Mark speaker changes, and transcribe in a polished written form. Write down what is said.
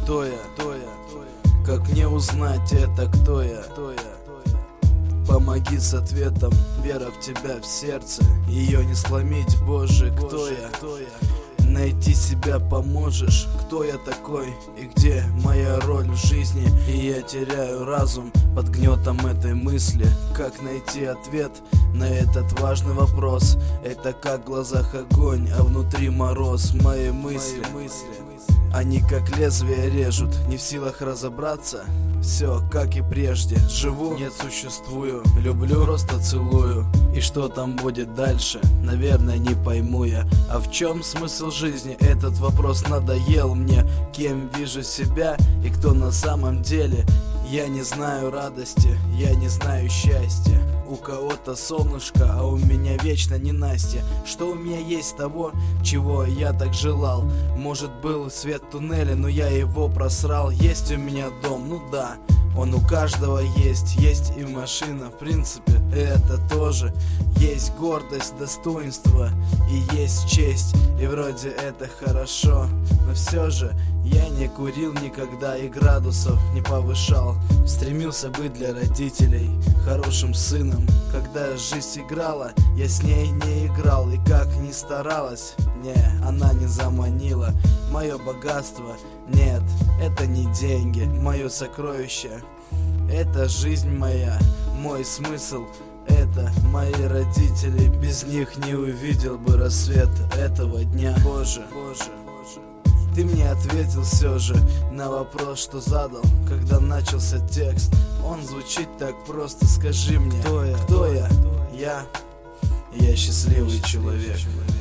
Speaker 1: Кто я? Как мне узнать это, кто я? Помоги с ответом, вера в тебя в сердце, ее не сломить, Боже, кто я? Найти себя поможешь, кто я такой и где моя роль в жизни. И я теряю разум под гнетом этой мысли. Как найти ответ на этот важный вопрос? Это как в глазах огонь, а внутри мороз. Мои мысли, они как лезвие режут, не в силах разобраться. Все, как и прежде, живу, нет, существую, люблю, просто целую. И что там будет дальше, наверное, не пойму я. А в чем смысл жизни? Этот вопрос надоел мне. Кем вижу себя и кто на самом деле? Я не знаю радости, я не знаю счастья. У кого-то солнышко, а у меня вечно ненастье. Что у меня есть того, чего я так желал? Может, был свет в туннеле, но я его просрал. Есть у меня дом, ну да, он у каждого есть. Есть и машина, в принципе, это тоже. Есть гордость, достоинство и есть честь. И вроде это хорошо, но все же я не курил никогда и градусов не повышал. Стремился быть для родителей хорошим сыном. Когда жизнь играла, я с ней не играл. И как ни старалась, не, она не заманила. Мое богатство, нет, это не деньги. Мое сокровище, это жизнь моя. Мой смысл, это мои родители. Без них не увидел бы рассвет этого дня. Боже, ты мне ответил все же на вопрос, что задал, когда начался текст. Он звучит так просто, скажи мне, кто я? Я счастливый человек.